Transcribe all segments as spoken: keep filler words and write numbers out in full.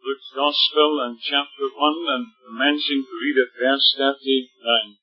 Luke's Gospel and chapter one, and commencing to read at verse thirty-nine.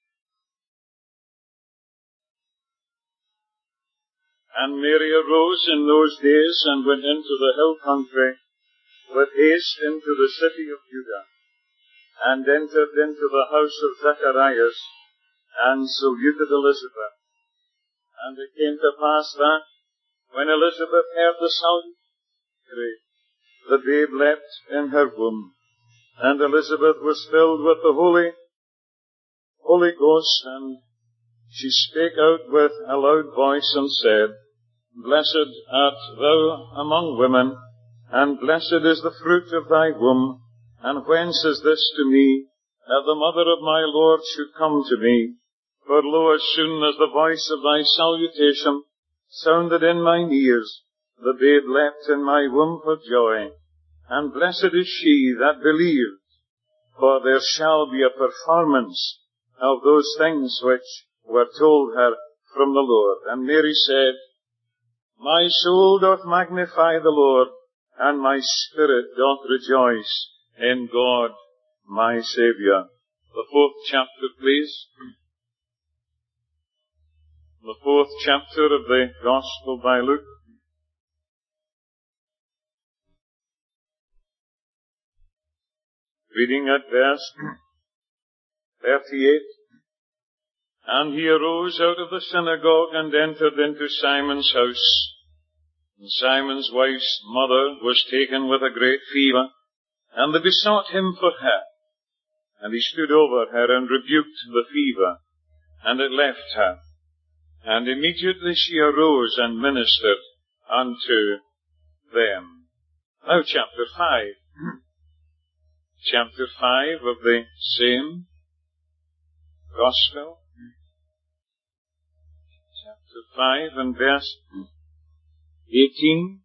And Mary arose in those days and went into the hill country with haste into the city of Judah, and entered into the house of Zacharias, and saluted Elizabeth. And it came to pass that, when Elizabeth heard the salutation, the babe leapt in her womb, and Elizabeth was filled with the Holy, Holy Ghost, and she spake out with a loud voice and said, Blessed art thou among women, and blessed is the fruit of thy womb. And whence is this to me, that the mother of my Lord should come to me? For lo, as soon as the voice of thy salutation sounded in mine ears, the babe leapt in my womb for joy. And blessed is she that believed, for there shall be a performance of those things which were told her from the Lord. And Mary said, My soul doth magnify the Lord, and my spirit doth rejoice in God my Saviour. The fourth chapter, please. The fourth chapter of the Gospel by Luke. Reading at verse thirty-eight. And he arose out of the synagogue and entered into Simon's house. And Simon's wife's mother was taken with a great fever, and they besought him for her. And he stood over her and rebuked the fever, and it left her. And immediately she arose and ministered unto them. Now chapter five. Chapter five of the same Gospel. Chapter five and verse eighteen.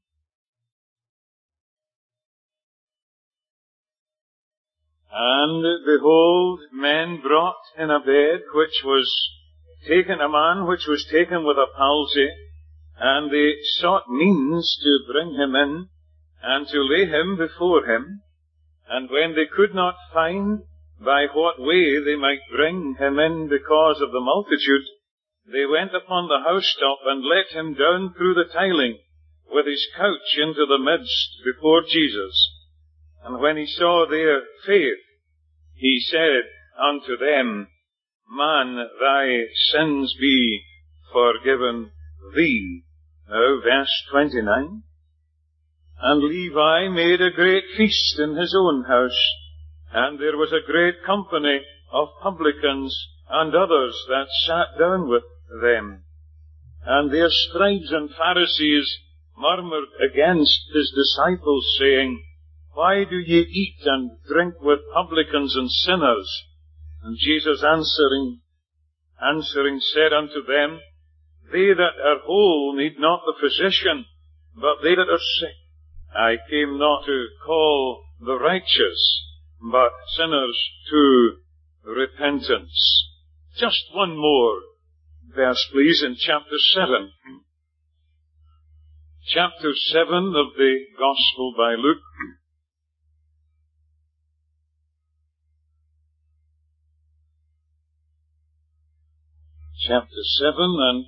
And behold, men brought in a bed which was taken, a man which was taken with a palsy, and they sought means to bring him in, and to lay him before him. And when they could not find by what way they might bring him in because of the multitude, they went upon the housetop and let him down through the tiling with his couch into the midst before Jesus. And when he saw their faith, he said unto them, Man, thy sins be forgiven thee. Now, verse twenty-nine. And Levi made a great feast in his own house, and there was a great company of publicans and others that sat down with them. And their scribes and Pharisees murmured against his disciples, saying, Why do ye eat and drink with publicans and sinners? And Jesus answering, answering said unto them, They that are whole need not the physician, but they that are sick. I came not to call the righteous, but sinners to repentance. Just one more verse, please, in chapter seven. Chapter seven of the Gospel by Luke. Chapter seven, and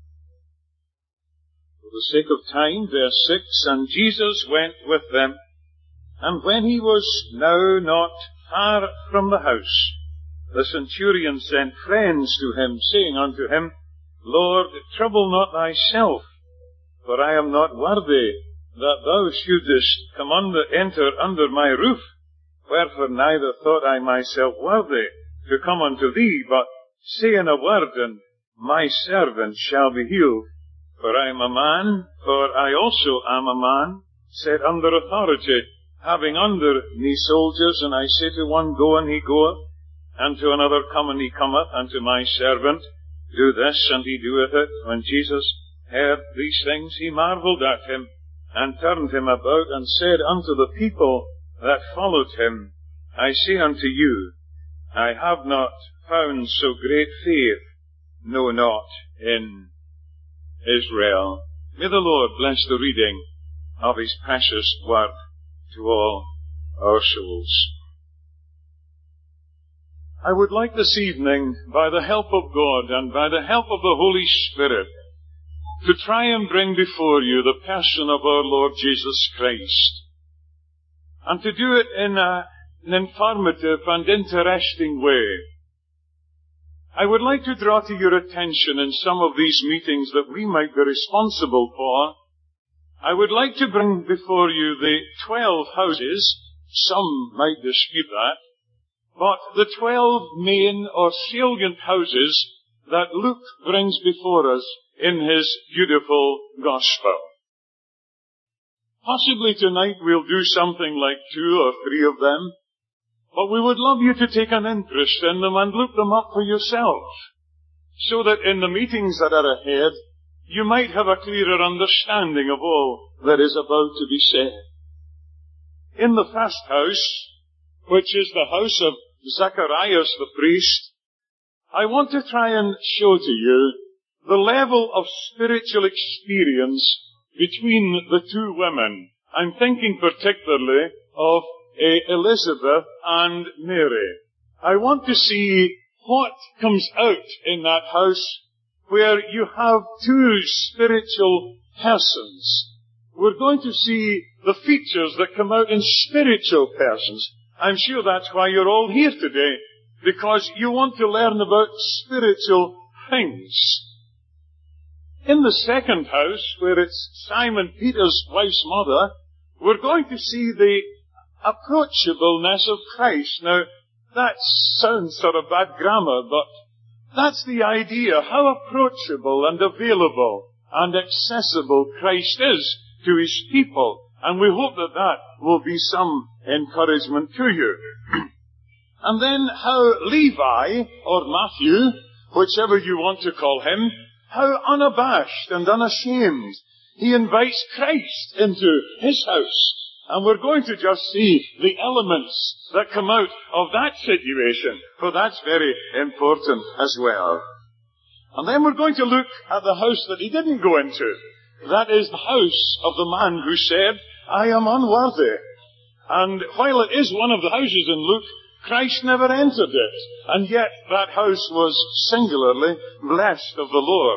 for the sake of time, verse six, And Jesus went with them, and when he was now not far from the house, the centurion sent friends to him, saying unto him, Lord, trouble not thyself, for I am not worthy that thou shouldest come under, enter under my roof. Wherefore neither thought I myself worthy to come unto thee, but say in a word, and my servant shall be healed. For I am a man, for I also am a man, set under authority, having under me soldiers, and I say to one, Go, and he goeth, and to another, Come, and he cometh, and to my servant, Do this, and he doeth it. When Jesus heard these things, he marveled at him, and turned him about, and said unto the people that followed him, I say unto you, I have not found so great faith, no, not in Israel. May the Lord bless the reading of his precious word to all our souls. I would like this evening, by the help of God and by the help of the Holy Spirit, to try and bring before you the person of our Lord Jesus Christ, and to do it in a, an informative and interesting way. I would like to draw to your attention in some of these meetings that we might be responsible for. I would like to bring before you the twelve houses. Some might dispute that. But the twelve main or salient houses that Luke brings before us in his beautiful gospel. Possibly tonight we'll do something like two or three of them, but we would love you to take an interest in them and look them up for yourself, so that in the meetings that are ahead, you might have a clearer understanding of all that is about to be said. In the first house, which is the house of Zacharias the priest, I want to try and show to you the level of spiritual experience between the two women. I'm thinking particularly of uh, Elizabeth and Mary. I want to see what comes out in that house where you have two spiritual persons. We're going to see the features that come out in spiritual persons. I'm sure that's why you're all here today, because you want to learn about spiritual things. In the second house, where it's Simon Peter's wife's mother, we're going to see the approachableness of Christ. Now, that sounds sort of bad grammar, but that's the idea, how approachable and available and accessible Christ is to his people. And we hope that that will be some encouragement to you. And then how Levi, or Matthew, whichever you want to call him, how unabashed and unashamed he invites Christ into his house. And we're going to just see the elements that come out of that situation, for that's very important as well. And then we're going to look at the house that he didn't go into. That is the house of the man who said, I am unworthy. And while it is one of the houses in Luke, Christ never entered it. And yet that house was singularly blessed of the Lord.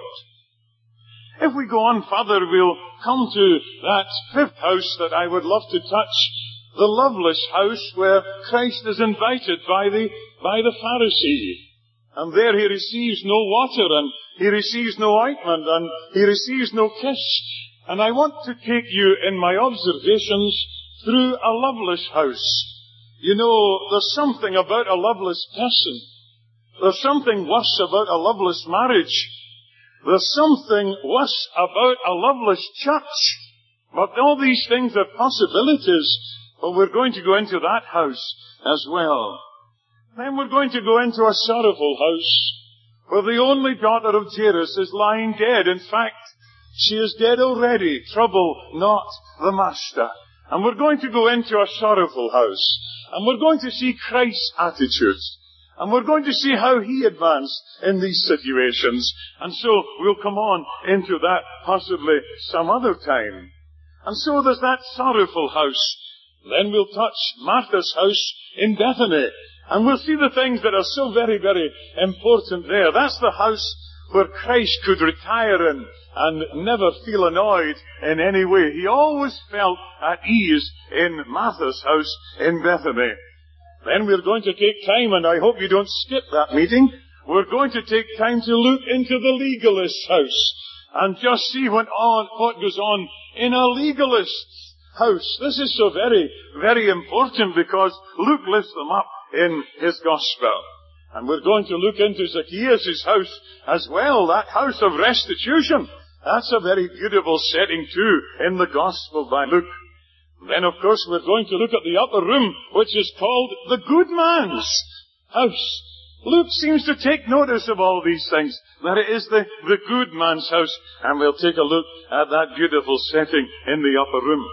If we go on further, we'll come to that fifth house that I would love to touch, the loveless house where Christ is invited by the, by the Pharisee. And there he receives no water, and he receives no ointment, and he receives no kiss. And I want to take you in my observations through a loveless house. You know, there's something about a loveless person. There's something worse about a loveless marriage. There's something worse about a loveless church. But all these things are possibilities. But we're going to go into that house as well. Then we're going to go into a sorrowful house where the only daughter of Jairus is lying dead. In fact, she is dead already. Trouble not the master. And we're going to go into a sorrowful house. And we're going to see Christ's attitudes. And we're going to see how he advanced in these situations. And so we'll come on into that possibly some other time. And so there's that sorrowful house. Then we'll touch Martha's house in Bethany. And we'll see the things that are so very, very important there. That's the house where Christ could retire in and never feel annoyed in any way. He always felt at ease in Martha's house in Bethany. Then we're going to take time, and I hope you don't skip that meeting. We're going to take time to look into the legalist's house and just see what, on, what goes on in a legalist's house. This is so very, very important because Luke lifts them up in his gospel. And we're going to look into Zacchaeus' house as well, that house of restitution. That's a very beautiful setting too in the gospel by Luke. Then, of course, we're going to look at the upper room, which is called the good man's house. Luke seems to take notice of all these things, that it is the, the good man's house, and we'll take a look at that beautiful setting in the upper room.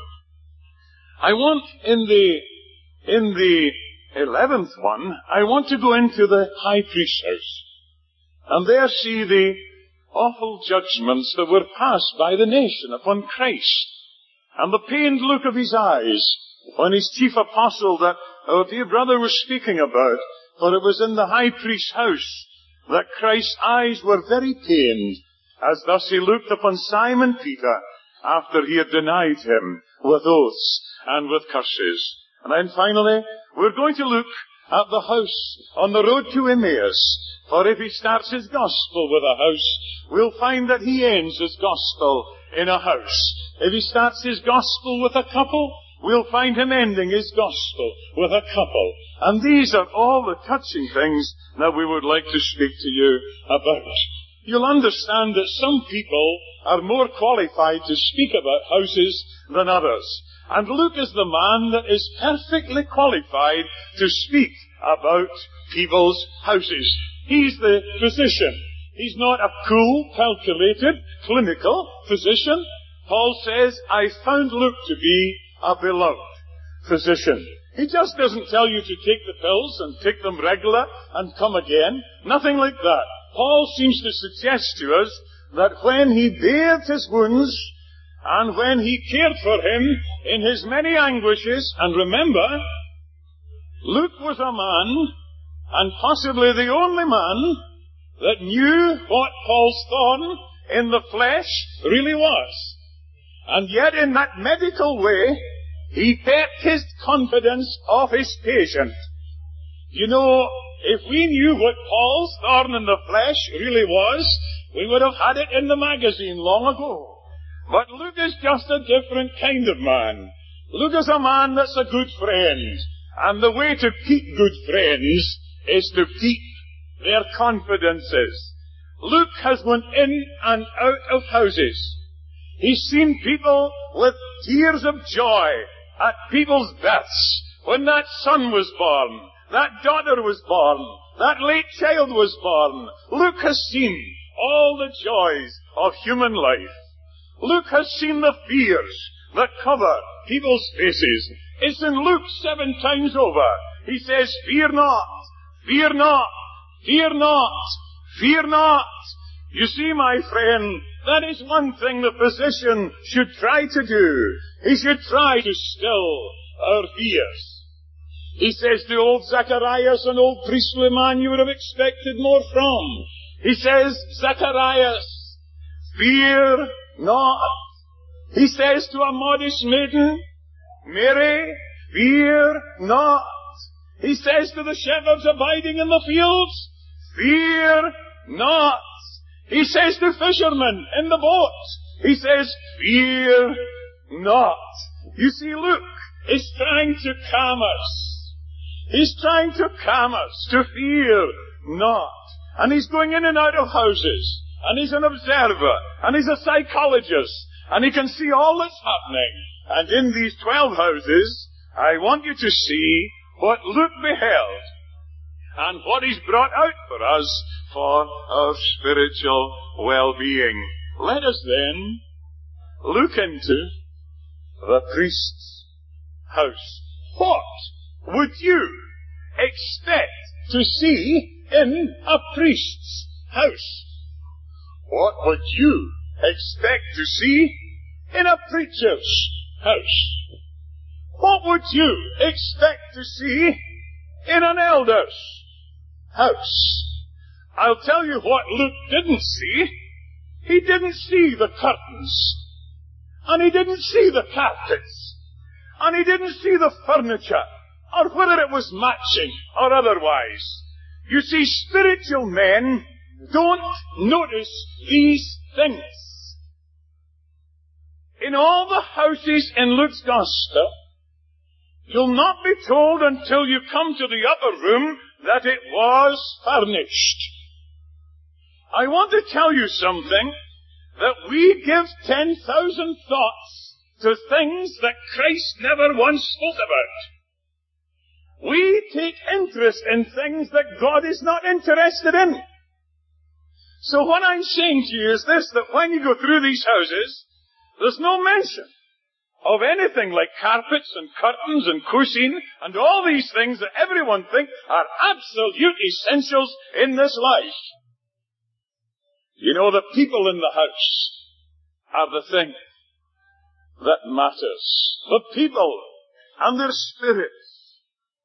I want, in the, in the eleventh one, I want to go into the high priest's house, and there see the awful judgments that were passed by the nation upon Christ. And the pained look of his eyes when his chief apostle that our dear brother was speaking about, for it was in the high priest's house that Christ's eyes were very pained, as thus he looked upon Simon Peter after he had denied him with oaths and with curses. And then finally, we're going to look at the house on the road to Emmaus. For if he starts his gospel with a house, we'll find that he ends his gospel in a house. If he starts his gospel with a couple, we'll find him ending his gospel with a couple. And these are all the touching things that we would like to speak to you about. You'll understand that some people are more qualified to speak about houses than others. And Luke is the man that is perfectly qualified to speak about people's houses. He's the physician. He's not a cool, calculated, clinical physician. Paul says, I found Luke to be a beloved physician. He just doesn't tell you to take the pills and take them regular and come again. Nothing like that. Paul seems to suggest to us that when he bathed his wounds and when he cared for him in his many anguishes, and remember, Luke was a man, and possibly the only man, that knew what Paul's thorn in the flesh really was. And yet in that medical way, he kept his confidence of his patient. You know, if we knew what Paul's thorn in the flesh really was, we would have had it in the magazine long ago. But Luke is just a different kind of man. Luke is a man that's a good friend. And the way to keep good friends is to keep their confidences. Luke has went in and out of houses. He's seen people with tears of joy at people's births. When that son was born, that daughter was born, that late child was born. Luke has seen all the joys of human life. Luke has seen the fears that cover people's faces. It's in Luke seven times over. He says, fear not, fear not, fear not, fear not. You see, my friend, that is one thing the physician should try to do. He should try to still our fears. He says to old Zacharias, an old priestly man you would have expected more from. He says, Zacharias, fear not. He says to a modest maiden, Mary, fear not. He says to the shepherds abiding in the fields, fear not. He says to fishermen in the boats, he says, fear not. You see, Luke is trying to calm us. He's trying to calm us, to fear not. And he's going in and out of houses. And he's an observer. And he's a psychologist. And he can see all that's happening. And in these twelve houses, I want you to see what Luke beheld. And what he's brought out for us for our spiritual well-being. Let us then look into the priest's house. What would you expect to see in a priest's house? What would you expect to see in a preacher's house? What would you expect to see in an elder's house? I'll tell you what Luke didn't see. He didn't see the curtains. And he didn't see the carpets. And he didn't see the furniture, or whether it was matching or otherwise. You see, spiritual men don't notice these things. In all the houses in Luke's Gospel, you'll not be told until you come to the upper room that it was furnished. I want to tell you something, that we give ten thousand thoughts to things that Christ never once spoke about. We take interest in things that God is not interested in. So what I'm saying to you is this, that when you go through these houses, there's no mention of anything like carpets and curtains and cushioning and all these things that everyone thinks are absolute essentials in this life. You know, the people in the house are the thing that matters. The people and their spirits.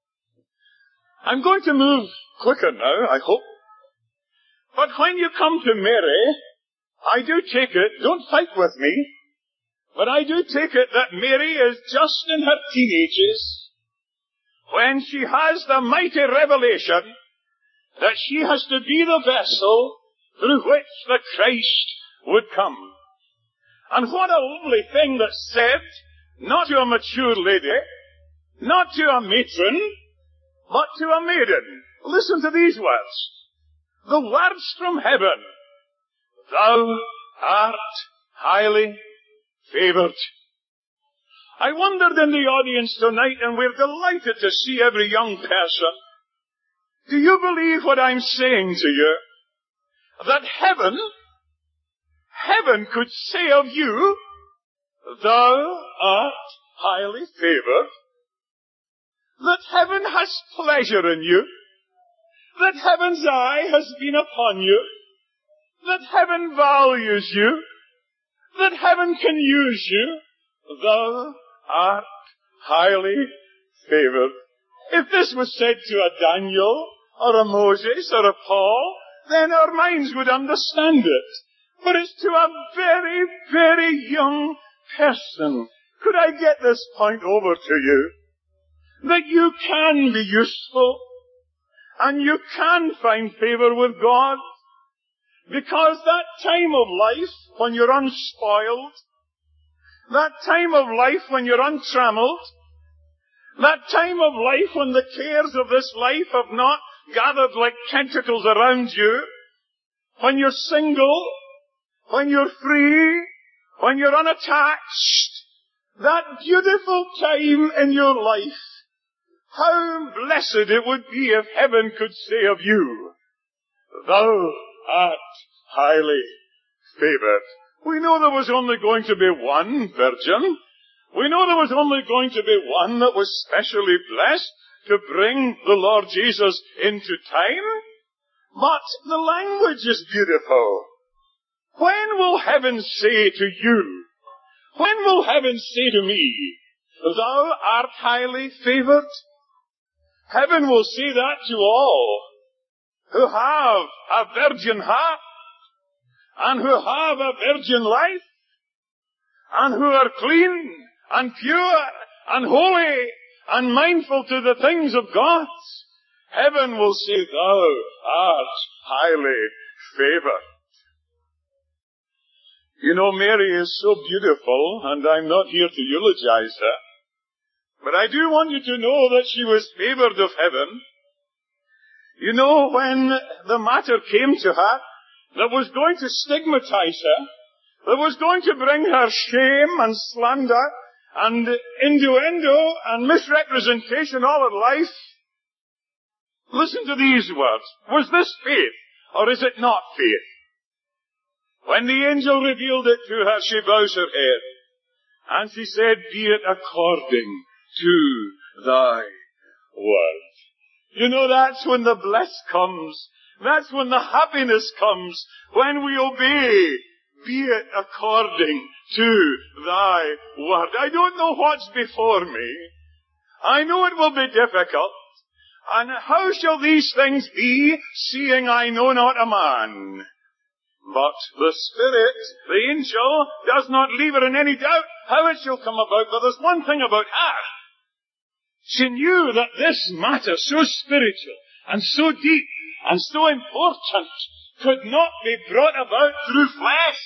I'm going to move quicker now, I hope. But when you come to Mary, I do take it, don't fight with me, but I do take it that Mary is just in her teenages when she has the mighty revelation that she has to be the vessel through which the Christ would come. And what a lovely thing that's said, not to a mature lady, not to a matron, but to a maiden. Listen to these words. The words from heaven. Thou art highly favored. I wondered in the audience tonight, and we're delighted to see every young person. Do you believe what I'm saying to you? That heaven, heaven could say of you, thou art highly favored. That heaven has pleasure in you. That heaven's eye has been upon you. That heaven values you. That heaven can use you. Thou art highly favored. If this was said to a Daniel, or a Moses, or a Paul, then our minds would understand it. But it's to a very, very young person. Could I get this point over to you? That you can be useful, and you can find favor with God, because that time of life when you're unspoiled, that time of life when you're untrammeled, that time of life when the cares of this life have not gathered like tentacles around you, when you're single, when you're free, when you're unattached, that beautiful time in your life, how blessed it would be if heaven could say of you, thou art highly favored. We know there was only going to be one virgin. We know there was only going to be one that was specially blessed to bring the Lord Jesus into time. But the language is beautiful. When will heaven say to you, when will heaven say to me, thou art highly favored? Heaven will say that to all who have a virgin heart, and who have a virgin life, and who are clean, and pure, and holy, and mindful to the things of God. Heaven will say, thou art highly favored. You know, Mary is so beautiful, and I'm not here to eulogize her, but I do want you to know that she was favored of heaven. You know, when the matter came to her that was going to stigmatize her, that was going to bring her shame and slander and innuendo and misrepresentation all her life, listen to these words. Was this faith, or is it not faith? When the angel revealed it to her, she bows her head, and she said, be it according to thy word. You know, that's when the bliss comes. That's when the happiness comes, when we obey. Be it according to thy word. I don't know what's before me. I know it will be difficult. And how shall these things be, seeing I know not a man? But the Spirit, the angel, does not leave her in any doubt how it shall come about. But there's one thing about her. She knew that this matter, so spiritual and so deep and so important, could not be brought about through flesh.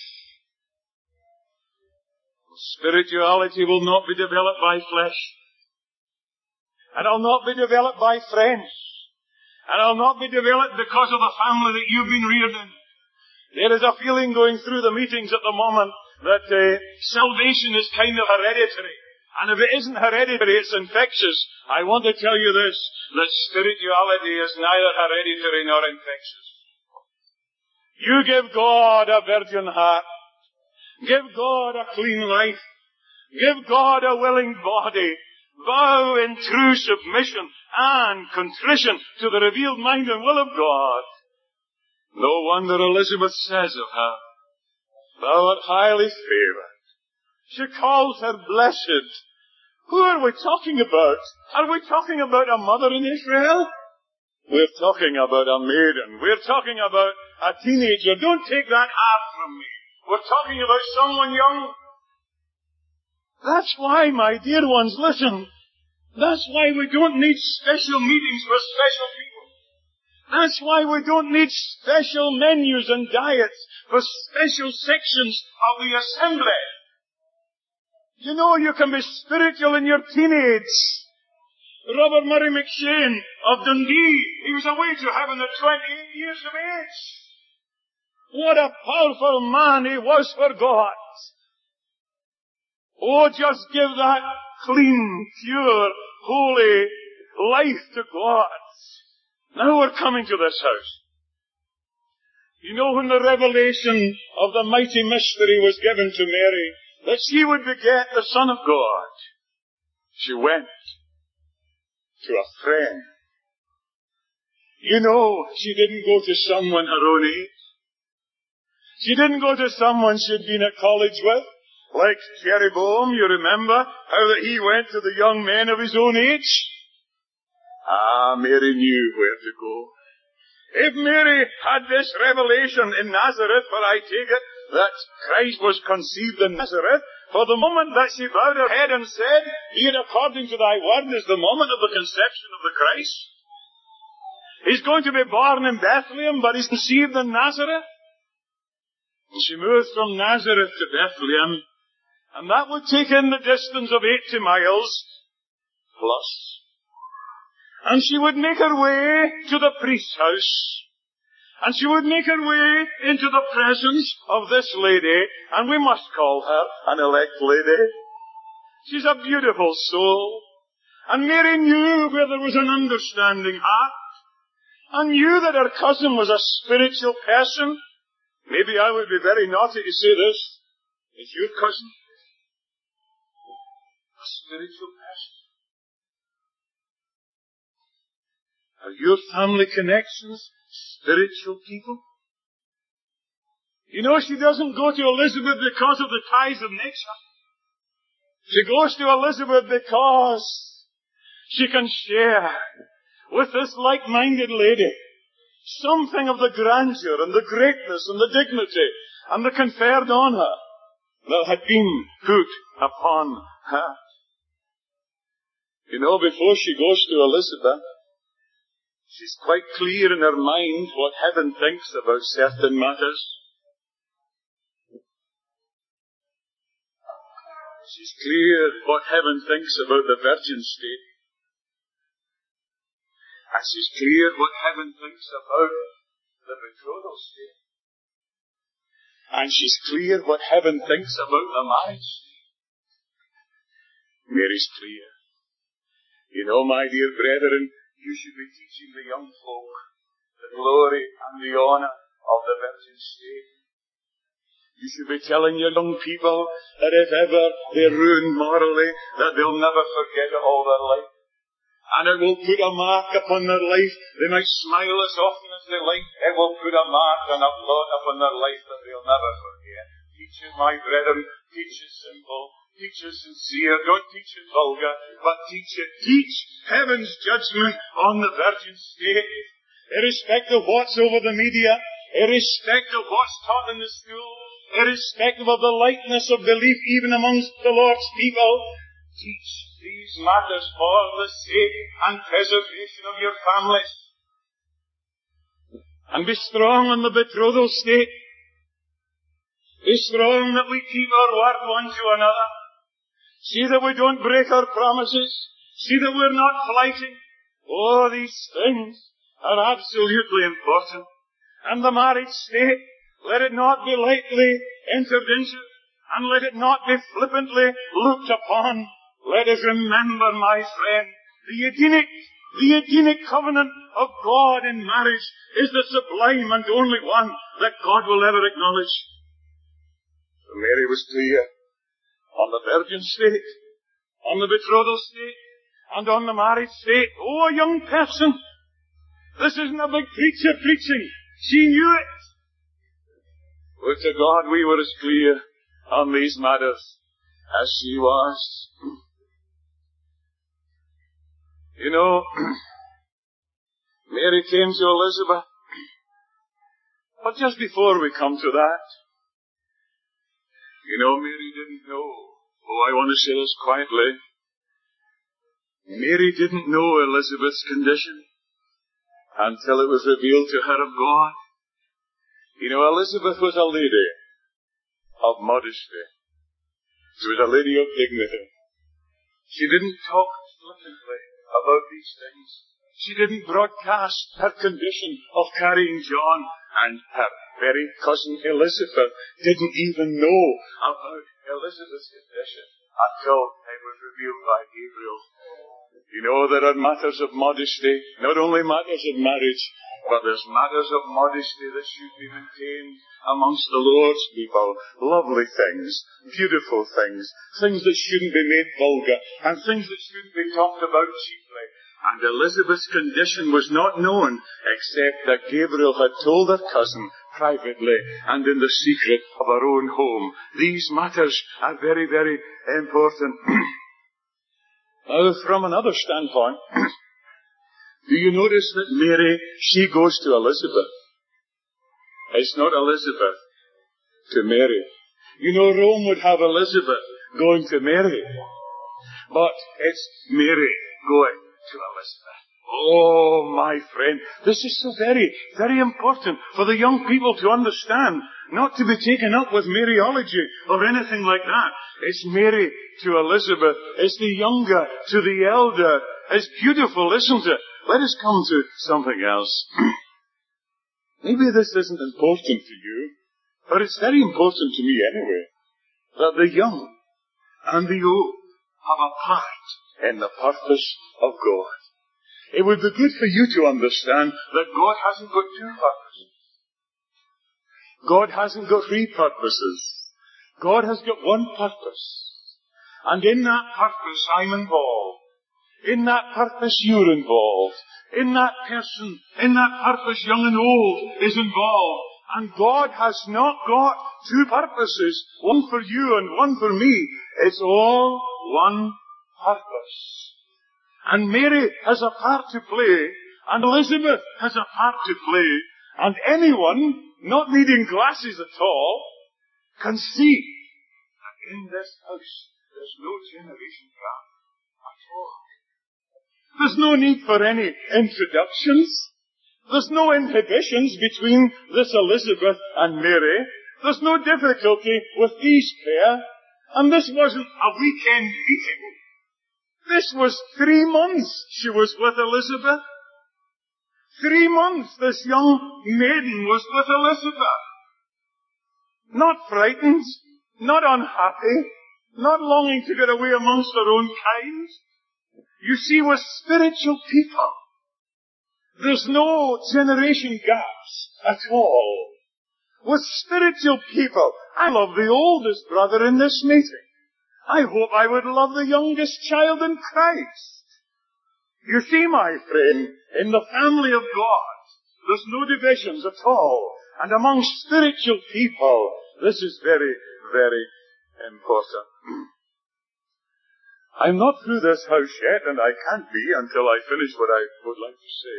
Spirituality will not be developed by flesh. And it'll not be developed by friends. And it'll not be developed because of the family that you've been reared in. There is a feeling going through the meetings at the moment that uh, salvation is kind of hereditary. And if it isn't hereditary, it's infectious. I want to tell you this, that spirituality is neither hereditary nor infectious. You give God a virgin heart. Give God a clean life. Give God a willing body. Bow in true submission and contrition to the revealed mind and will of God. No wonder Elizabeth says of her, thou art highly favored. She calls her blessed. Who are we talking about? Are we talking about a mother in Israel? We're talking about a maiden. We're talking about a teenager. Don't take that half from me. We're talking about someone young. That's why, my dear ones, listen. That's why we don't need special meetings for special people. That's why we don't need special menus and diets for special sections of the assembly. You know, you can be spiritual in your teenage. Robert Murray McShane of Dundee, he was away to heaven at twenty-eight years of age. What a powerful man he was for God. Oh, just give that clean, pure, holy life to God. Now we're coming to this house. You know, when the revelation of the mighty mystery was given to Mary, that she would beget the Son of God, she went to a friend. You know, she didn't go to someone her own age. She didn't go to someone she'd been at college with, like Jeroboam, you remember, how that he went to the young men of his own age. Ah, Mary knew where to go. If Mary had this revelation in Nazareth, for I take it that Christ was conceived in Nazareth, for the moment that she bowed her head and said, "Be it according to thy word," is the moment of the conception of the Christ. He's going to be born in Bethlehem, but he's conceived in Nazareth. And she moved from Nazareth to Bethlehem, and that would take in the distance of eighty miles plus. And she would make her way to the priest's house. And she would make her way into the presence of this lady, and we must call her an elect lady. She's a beautiful soul. And Mary knew where there was an understanding heart, and knew that her cousin was a spiritual person. Maybe I would be very naughty to say this. Is your cousin a spiritual person? Are your family connections spiritual people? You know, she doesn't go to Elizabeth because of the ties of nature. She goes to Elizabeth because she can share with this like-minded lady something of the grandeur and the greatness and the dignity and the conferred on her that had been put upon her. You know, before she goes to Elizabeth, she's quite clear in her mind what heaven thinks about certain matters. She's clear what heaven thinks about the virgin state. And she's clear what heaven thinks about the betrothal state. And she's clear what heaven thinks about the marriage state. Mary's clear. You know, my dear brethren, you should be teaching the young folk the glory and the honor of the virgin state. You should be telling your young people that if ever they're ruined morally, that they'll never forget it all their life. And it will put a mark upon their life. They might smile as often as they like. It will put a mark and a blot upon their life that they'll never forget. Teach it, my brethren. Teach it simple. Teach it sincere. Don't teach it vulgar, but teach it. Teach heaven's judgment on the virgin state. Irrespective of what's over the media, irrespective of what's taught in the school, irrespective of the lightness of belief even amongst the Lord's people, teach these matters for the sake and preservation of your families. And be strong on the betrothal state. Be strong that we keep our word one to another. See that we don't break our promises. See that we're not flighting. Oh, these things are absolutely important. And the marriage state, let it not be lightly entered into, and let it not be flippantly looked upon. Let us remember, my friend, the Edenic, the Edenic covenant of God in marriage is the sublime and only one that God will ever acknowledge. So Mary was clear on the virgin state, on the betrothal state, and on the marriage state. Oh, a young person, this isn't a big preacher preaching. She knew it. But to God we were as clear on these matters as she was. You know, Mary came to Elizabeth. But just before we come to that, you know, Mary didn't know. Oh, I want to say this quietly. Mary didn't know Elizabeth's condition until it was revealed to her of God. You know, Elizabeth was a lady of modesty. She was a lady of dignity. She didn't talk flippantly about these things. She didn't broadcast her condition of carrying John, and her very cousin Elizabeth didn't even know about Elizabeth's condition until it was revealed by Gabriel. You know, there are matters of modesty, not only matters of marriage, but there's matters of modesty that should be maintained amongst the Lord's people. Lovely things, beautiful things, things that shouldn't be made vulgar, and things that shouldn't be talked about cheaply. And Elizabeth's condition was not known, except that Gabriel had told her cousin privately and in the secret of her own home. These matters are very, very important. Now, from another standpoint, do you notice that Mary, she goes to Elizabeth? It's not Elizabeth to Mary. You know, Rome would have Elizabeth going to Mary, but it's Mary going to Elizabeth. Oh, my friend, this is so very, very important for the young people to understand, not to be taken up with Mariology or anything like that. It's Mary to Elizabeth. It's the younger to the elder. It's beautiful, isn't it? Let us come to something else. Maybe this isn't important to you, but it's very important to me anyway, that the young and the old have a part in the purpose of God. It would be good for you to understand that God hasn't got two purposes. God hasn't got three purposes. God has got one purpose. And in that purpose, I'm involved. In that purpose, you're involved. In that person, in that purpose, young and old is involved. And God has not got two purposes, one for you and one for me. It's all one purpose. And Mary has a part to play, and Elizabeth has a part to play, and anyone, not needing glasses at all, can see that in this house there's no generation gap at all. There's no need for any introductions. There's no inhibitions between this Elizabeth and Mary. There's no difficulty with these pair. And this wasn't a weekend meeting. This was three months she was with Elizabeth. Three months this young maiden was with Elizabeth. Not frightened, not unhappy, not longing to get away amongst her own kind. You see, with spiritual people, there's no generation gaps at all. With spiritual people, I love the oldest brother in this meeting. I hope I would love the youngest child in Christ. You see, my friend, in the family of God, there's no divisions at all. And among spiritual people, this is very, very important. I'm not through this house yet, and I can't be until I finish what I would like to say.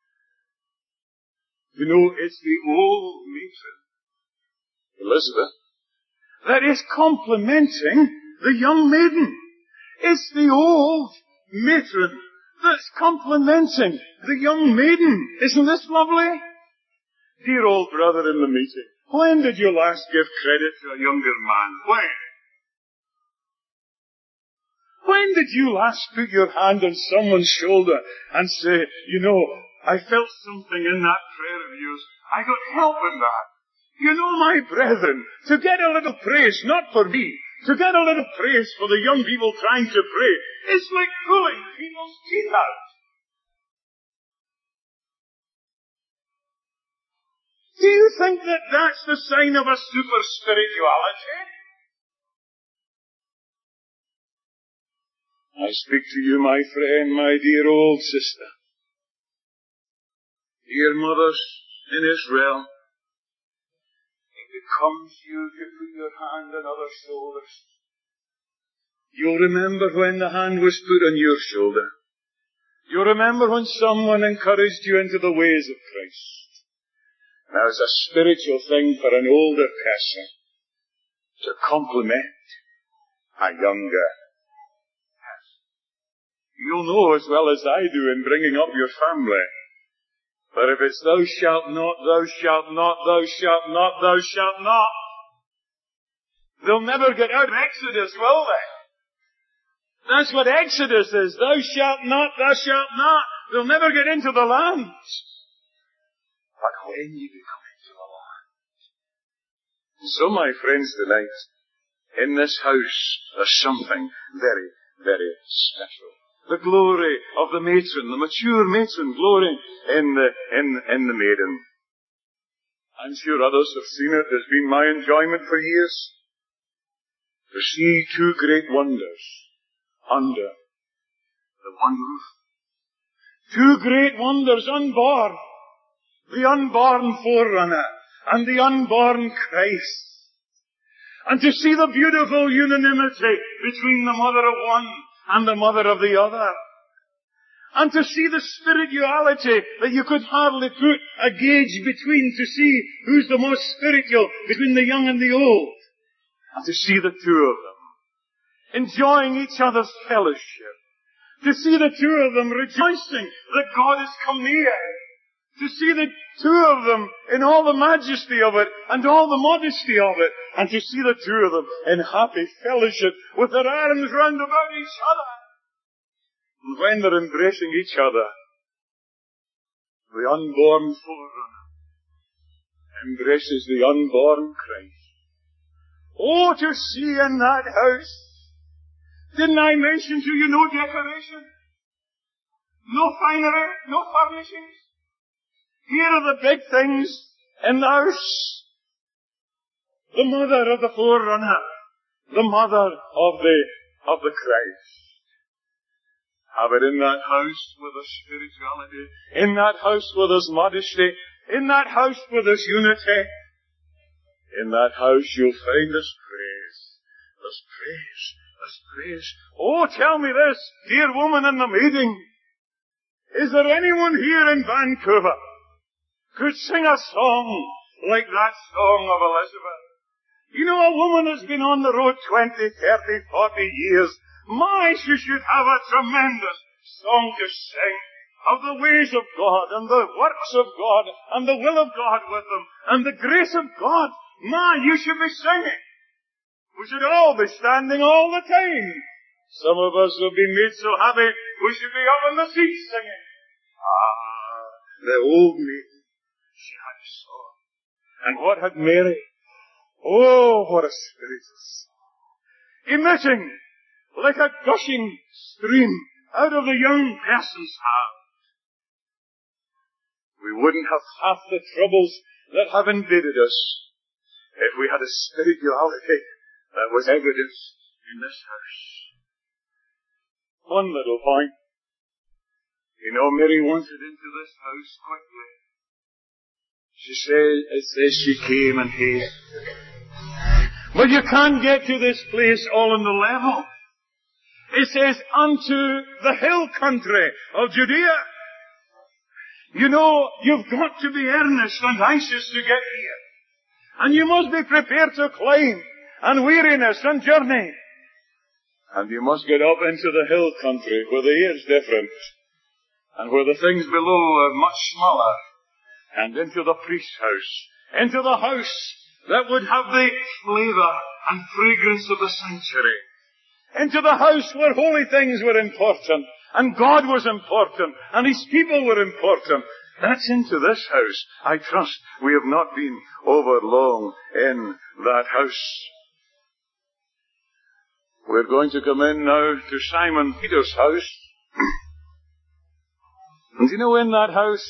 You know, it's the old matron, Elizabeth, that is complimenting the young maiden. It's the old matron that's complimenting the young maiden. Isn't this lovely? Dear old brother in the meeting, when did you last give credit to a younger man? When? When did you last put your hand on someone's shoulder and say, you know, I felt something in that prayer of yours. I got help in that. You know, my brethren, to get a little praise, not for me, to get a little praise for the young people trying to pray, it's like pulling people's teeth out. Do you think that that's the sign of a super spirituality? I speak to you, my friend, my dear old sister. Dear mothers in Israel, it becomes you to put your hand on other shoulders. You'll remember when the hand was put on your shoulder. You remember when someone encouraged you into the ways of Christ. Now it's a spiritual thing for an older person to compliment a younger person. You'll know as well as I do in bringing up your family, but if it's thou shalt not, thou shalt not, thou shalt not, thou shalt not, they'll never get out of Exodus, will they? That's what Exodus is. Thou shalt not, thou shalt not. They'll never get into the land. But when you come into the land. So, my friends, tonight, in this house, there's something very, very special. The glory of the matron, the mature matron, glory in the, in, in the maiden. I'm sure others have seen it. It's been my enjoyment for years to see two great wonders under the one roof. Two great wonders unborn. The unborn forerunner and the unborn Christ. And to see the beautiful unanimity between the mother of one and the mother of the other. And to see the spirituality that you could hardly put a gauge between to see who's the most spiritual between the young and the old. And to see the two of them enjoying each other's fellowship. To see the two of them rejoicing that God has come near. To see the two of them in all the majesty of it and all the modesty of it. And to see the two of them in happy fellowship with their arms round about each other. And when they're embracing each other, the unborn forerunner embraces the unborn Christ. Oh, to see in that house. Didn't I mention to you no decoration? No finery? No furnishings? Here are the big things in the house. The mother of the forerunner. The mother of the, of the Christ. Have it in that house where there's spirituality. In that house where there's modesty. In that house where there's unity. In that house you'll find there's praise. There's praise. There's praise. Oh, tell me this, dear woman in the meeting. Is there anyone here in Vancouver could sing a song like that song of Elizabeth? You know, a woman has been on the road twenty, thirty, forty years. My, she should have a tremendous song to sing of the ways of God and the works of God and the will of God with them and the grace of God. My, you should be singing. We should all be standing all the time. Some of us have been made so happy we should be up on the seats singing. Ah, the old maiden, she had a song. And what had Mary? Oh, what a spiritual song. Emitting like a gushing stream out of the young person's heart. We wouldn't have half the troubles that have invaded us if we had a spirituality that was evidenced in this house. One little point. You know, Mary wanted into this house quickly. She said, it says she came in haste. But you can't get to this place all on the level. It says, unto the hill country of Judea. You know, you've got to be earnest and anxious to get here. And you must be prepared to climb and weariness and journey. And you must get up into the hill country where the air's different and where the things below are much smaller. And into the priest's house, into the house that would have the flavour and fragrance of the sanctuary. Into the house where holy things were important, and God was important, and His people were important. That's into this house. I trust we have not been over long in that house. We're going to come in now to Simon Peter's house. And you know, in that house,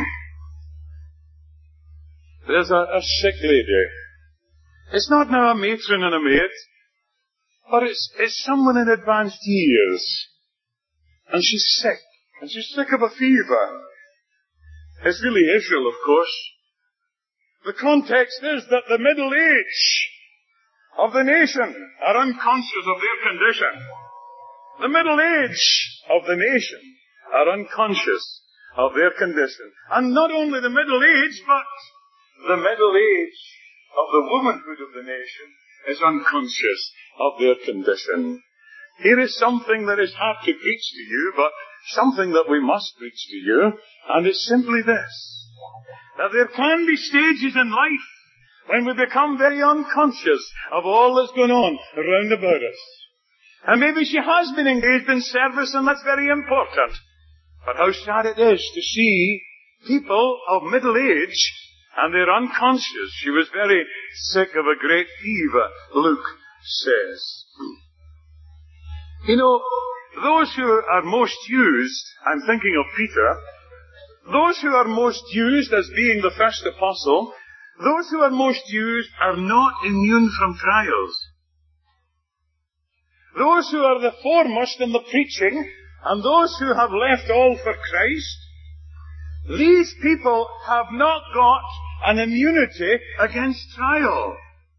there's a, a sick lady. It's not now a matron and a maid, but it's, it's someone in advanced years. And she's sick. And she's sick of a fever. It's really Israel, of course. The context is that the middle age of the nation are unconscious of their condition. The middle age of the nation are unconscious of their condition. And not only the middle age, but the middle age of the womanhood of the nation is unconscious of their condition. Here is something that is hard to preach to you, but something that we must preach to you, and it's simply this: that there can be stages in life when we become very unconscious of all that's going on around about us. And maybe she has been engaged in service, and that's very important. But how sad it is to see people of middle age, and they're unconscious. She was very sick of a great fever, Luke says. You know, those who are most used, I'm thinking of Peter, those who are most used as being the first apostle, those who are most used are not immune from trials. Those who are the foremost in the preaching, and those who have left all for Christ, these people have not got an immunity against trial.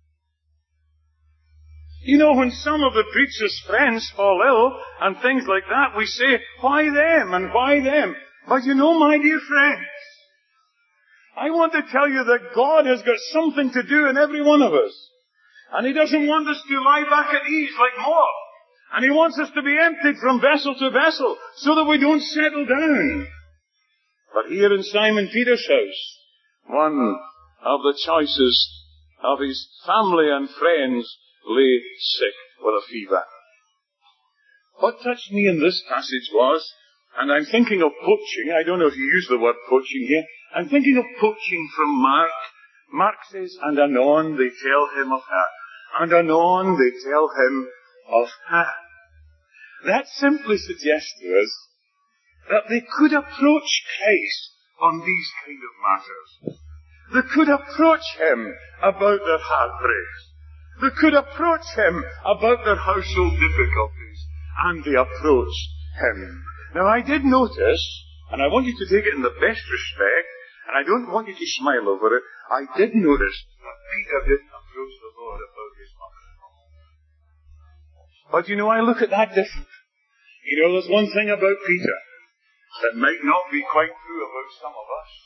You know, when some of the preacher's friends fall ill and things like that, we say, why them and why them? But you know, my dear friends, I want to tell you that God has got something to do in every one of us. And He doesn't want us to lie back at ease like moths. And He wants us to be emptied from vessel to vessel so that we don't settle down. But here in Simon Peter's house, one of the choicest of his family and friends lay sick with a fever. What touched me in this passage was, and I'm thinking of poaching, I don't know if you use the word poaching here, I'm thinking of poaching from Mark. Mark says, and anon they tell him of her, and anon they tell him of her. That simply suggests to us that they could approach Christ on these kind of matters. They could approach Him about their heartbreaks. They could approach Him about their household difficulties. And they approached Him. Now I did notice, and I want you to take it in the best respect, and I don't want you to smile over it, I did notice that Peter didn't approach the Lord about his mother-in-law. But you know, I look at that different. You know, there's one thing about Peter that might not be quite true about some of us.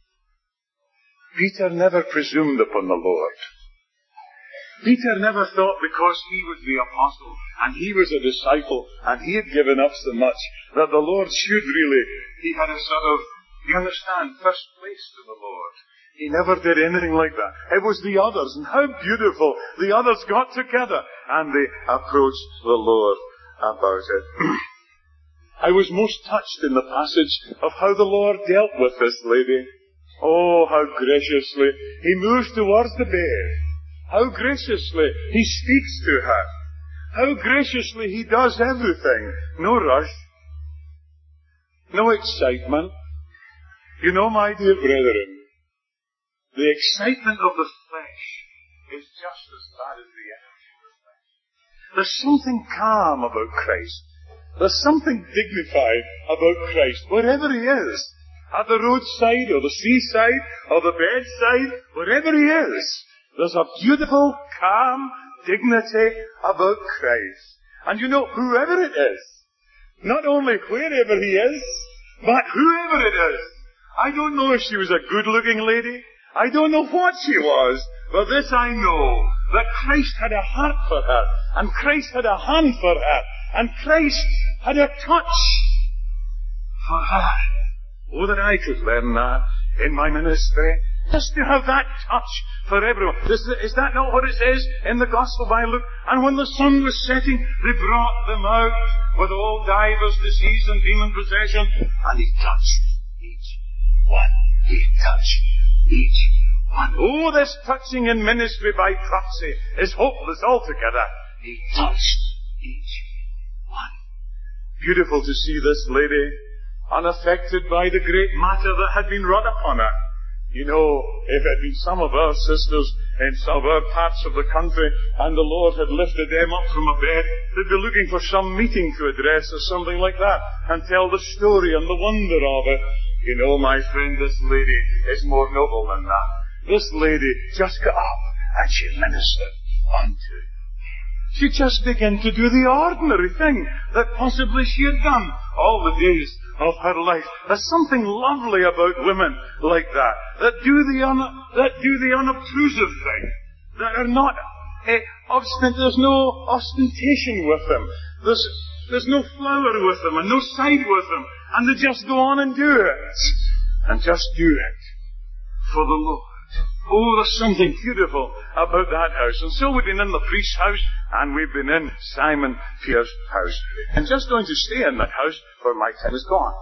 Peter never presumed upon the Lord. Peter never thought because he was the apostle and he was a disciple and he had given up so much that the Lord should really, he had a sort of, you understand, first place to the Lord. He never did anything like that. It was the others, and how beautiful. The others got together and they approached the Lord about it. I was most touched in the passage of how the Lord dealt with this lady. Oh, how graciously He moves towards the bed. How graciously He speaks to her. How graciously He does everything. No rush. No excitement. You know, my dear brethren, the excitement of the flesh is just as bad as the energy of the flesh. There's something calm about Christ. There's something dignified about Christ, wherever He is. At the roadside, or the seaside, or the bedside, wherever He is. There's a beautiful, calm dignity about Christ. And you know, whoever it is, not only wherever He is, but whoever it is. I don't know if she was a good-looking lady. I don't know what she was. But this I know, that Christ had a heart for her, and Christ had a hand for her, and Christ had a touch for her. Oh, that I could learn that in my ministry. Just to have that touch for everyone. Is, is that not what it says in the Gospel by Luke? And when the sun was setting, they brought them out with all divers disease and demon possession. And He touched each one. He touched each one. Oh, this touching in ministry by proxy is hopeless altogether. He touched each one. Beautiful to see this lady unaffected by the great matter that had been wrought upon her. You know, if it had been some of our sisters in some of our parts of the country and the Lord had lifted them up from a bed, they'd be looking for some meeting to address or something like that and tell the story and the wonder of it. You know, my friend, this lady is more noble than that. This lady just got up and she ministered unto him. She just began to do the ordinary thing that possibly she had done all the days of her life. There's something lovely about women like that, that do the, un- that do the unobtrusive thing, that are not eh, obstinate. There's no ostentation with them. There's, there's no flower with them and no side with them. And they just go on and do it. And just do it for the Lord. Oh, there's something beautiful about that house. And so we've been in the priest's house, and we've been in Simon Peter's house. I'm just going to stay in that house, for my time is gone.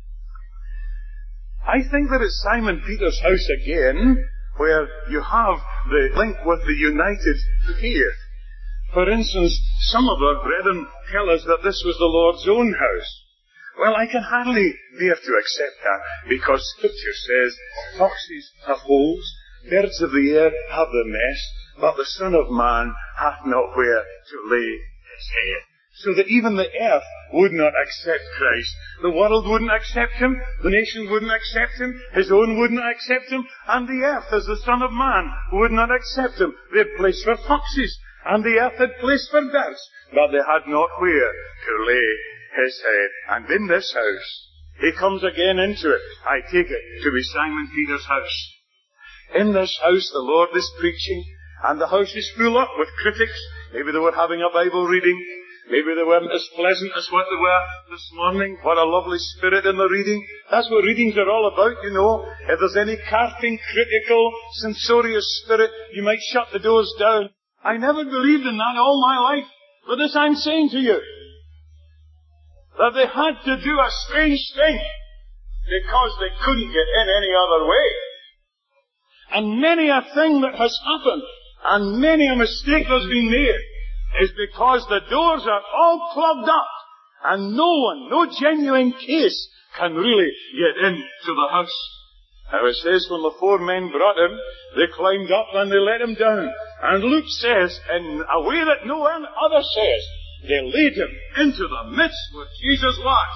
I think that it's Simon Peter's house again, where you have the link with the united faith. For instance, some of our brethren tell us that this was the Lord's own house. Well, I can hardly bear to accept that, because Scripture says, foxes have holes, birds of the air have their nest, but the Son of Man hath not where to lay his head. So that even the earth would not accept Christ. The world wouldn't accept him, the nation wouldn't accept him, his own wouldn't accept him, and the earth as the Son of Man would not accept him. They had place for foxes, and the earth had place for birds, but they had not where to lay his head. And in this house, he comes again into it. I take it to be Simon Peter's house. In this house, the Lord is preaching, and the house is full up with critics. Maybe they were having a Bible reading. Maybe they weren't as pleasant as what they were this morning. What a lovely spirit in the reading. That's what readings are all about, you know. If there's any carping, critical, censorious spirit, you might shut the doors down. I never believed in that all my life. But this I'm saying to you, that they had to do a strange thing because they couldn't get in any other way. And many a thing that has happened and many a mistake that's been made is because the doors are all clogged up and no one, no genuine case can really get into the house. Now it says when the four men brought him, they climbed up and they let him down. And Luke says, in a way that no one other says, they laid him into the midst where Jesus was.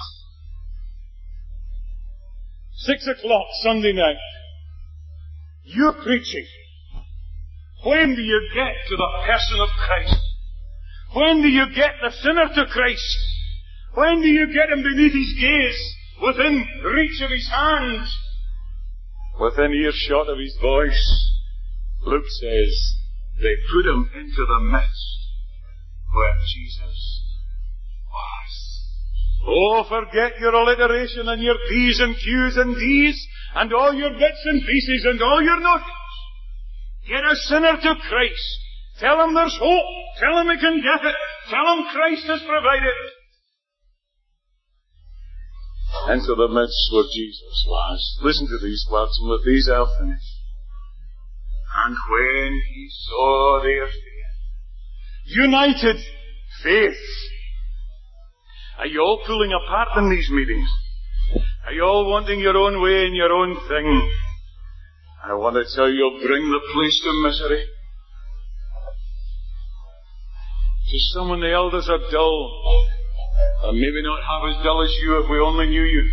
Six o'clock Sunday night. You're preaching. When do you get to the person of Christ? When do you get the sinner to Christ? When do you get him beneath his gaze, within reach of his hand, within earshot of his voice? Luke says, they put him into the midst where Jesus was. Oh, forget your alliteration and your P's and Q's and D's and all your bits and pieces and all your notions. Get a sinner to Christ. Tell him there's hope. Tell him he can get it. Tell him Christ has provided. Into the midst where Jesus was. Listen to these words, and with these I'll finish. And when he saw their faith, united faith. Are you all pulling apart in these meetings? Are you all wanting your own way and your own thing? I want to tell you, you'll bring the place to misery. To someone the elders are dull, or maybe not half as dull as you if we only knew you.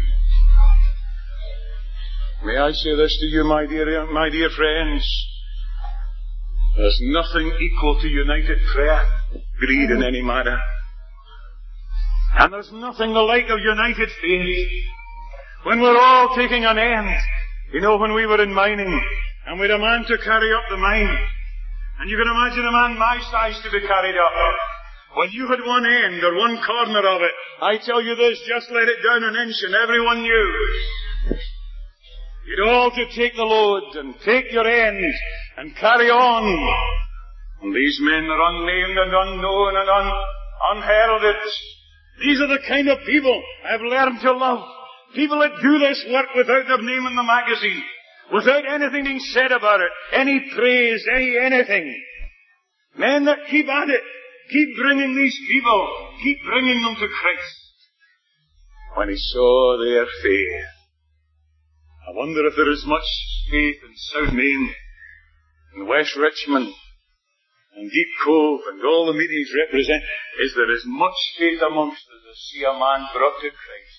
May I say this to you, my dear, my dear friends? There's nothing equal to united prayer, greed in any manner. And there's nothing the like of united faith. When we're all taking an end, you know, when we were in mining, and we had a man to carry up the mine, and you can imagine a man my size to be carried up. When you had one end or one corner of it, I tell you this, just let it down an inch and everyone knew. You'd all to take the load and take your end and carry on. And these men are unnamed and unknown and un, unheralded. These are the kind of people I've learned to love. People that do this work without their name in the magazine, without anything being said about it, any praise, any anything. Men that keep at it, keep bringing these people, keep bringing them to Christ. When he saw their faith, I wonder if there is much faith in South Main, in West Richmond, and Deep Cove, and all the meetings represent, is there is much faith amongst us to see a man brought to Christ.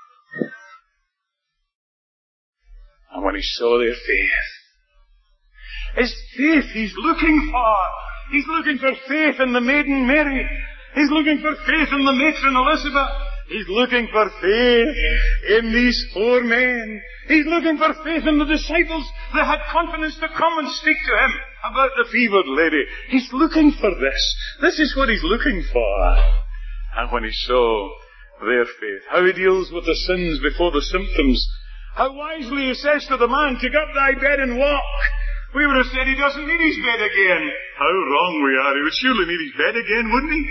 And when he saw their faith, his faith he's looking for. He's looking for faith in the maiden Mary. He's looking for faith in the matron Elizabeth. He's looking for faith in these four men. He's looking for faith in the disciples that had confidence to come and speak to him about the fevered lady. He's looking for this. This is what he's looking for. And when he saw their faith, how he deals with the sins before the symptoms, how wisely he says to the man, take up thy bed and walk. We would have said he doesn't need his bed again. How wrong we are. He would surely need his bed again, wouldn't he?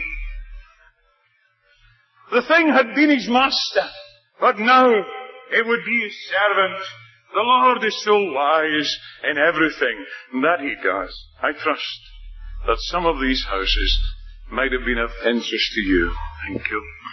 The thing had been his master, but now it would be his servant. The Lord is so wise in everything that he does. I trust that some of these houses might have been of interest to you. Thank you.